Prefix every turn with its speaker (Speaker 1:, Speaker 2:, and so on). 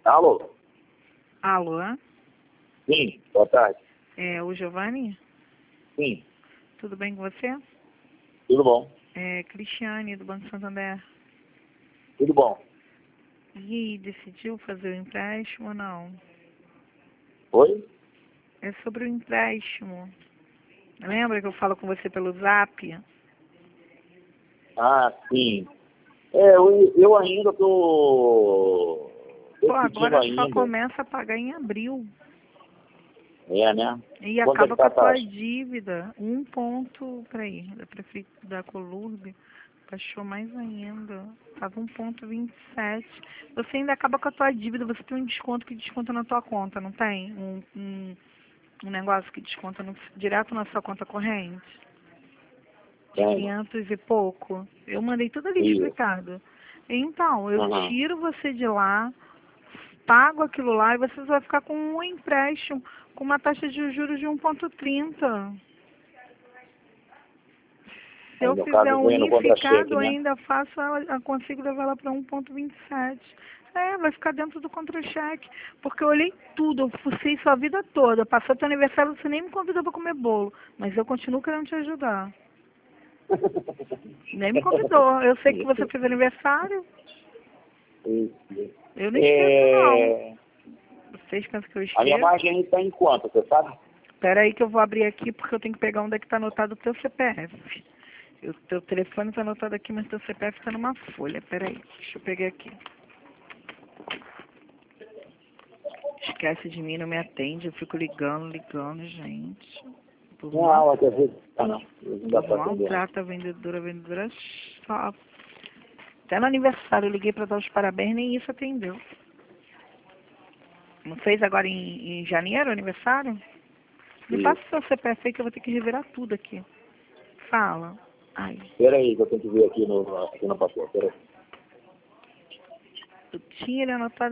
Speaker 1: Alô?
Speaker 2: Alô?
Speaker 1: Sim, boa tarde.
Speaker 2: É o Giovanni?
Speaker 1: Sim,
Speaker 2: Tudo bem com você?
Speaker 1: tudo bom.
Speaker 2: É Cristiane, do Banco Santander.
Speaker 1: Tudo bom.
Speaker 2: E aí, decidiu fazer o empréstimo ou não?
Speaker 1: Oi?
Speaker 2: É sobre o empréstimo. Lembra que eu falo com você pelo Zap?
Speaker 1: Ah, sim. Eu ainda tô
Speaker 2: Pô,
Speaker 1: decidindo
Speaker 2: agora só
Speaker 1: ainda.
Speaker 2: começa a pagar em abril.
Speaker 1: É, né?
Speaker 2: E
Speaker 1: Quanto é
Speaker 2: acaba
Speaker 1: que
Speaker 2: com
Speaker 1: tá
Speaker 2: a
Speaker 1: a
Speaker 2: tua
Speaker 1: taxa?
Speaker 2: dívida. Peraí, da Colurb, baixou mais ainda. Tava 1,27. Você ainda acaba com a tua dívida, você tem um desconto que desconta na tua conta, não tem? Um negócio que desconta direto na sua conta corrente? De
Speaker 1: Tem.
Speaker 2: 500 e pouco. Eu mandei tudo ali
Speaker 1: Isso.
Speaker 2: explicado. Então, eu
Speaker 1: Aham.
Speaker 2: tiro você de lá, pago aquilo lá e você vai ficar com um empréstimo com uma taxa de juros de 1,30. Se
Speaker 1: Aí,
Speaker 2: eu
Speaker 1: no
Speaker 2: fizer
Speaker 1: caso, vem no
Speaker 2: unificado,
Speaker 1: contra-cheque,
Speaker 2: eu
Speaker 1: né?
Speaker 2: ainda faço eu consigo levar ela para 1,27. É, vai ficar dentro do contra-cheque. Porque eu olhei tudo, eu fucei sua vida toda. Passou teu aniversário, você nem me convidou para comer bolo. Mas eu continuo querendo te ajudar. Nem me convidou. Eu sei que você fez aniversário.
Speaker 1: Isso.
Speaker 2: Eu não esqueço, não. Vocês pensam que eu
Speaker 1: A minha
Speaker 2: esqueço?
Speaker 1: margem está em quanto, você sabe?
Speaker 2: Espera aí que eu vou abrir aqui porque eu tenho que pegar onde é que está anotado o teu CPF. O teu telefone está anotado aqui, mas teu CPF está numa folha. Espera aí, deixa eu pegar aqui. Esquece de mim, não me atende. Eu fico ligando, gente. Por
Speaker 1: Não, até vezes. Ah, não. Não dá para atender, não.
Speaker 2: maltrata a vendedora só. Até no aniversário eu liguei para dar os parabéns, nem isso atendeu. Não fez agora em janeiro o aniversário? Me passa o seu CPF aí que eu vou ter que revirar tudo aqui. Fala. Ai,
Speaker 1: Espera aí, que eu tenho que ver aqui no papel. Espera aí.
Speaker 2: eu tinha ele anotado.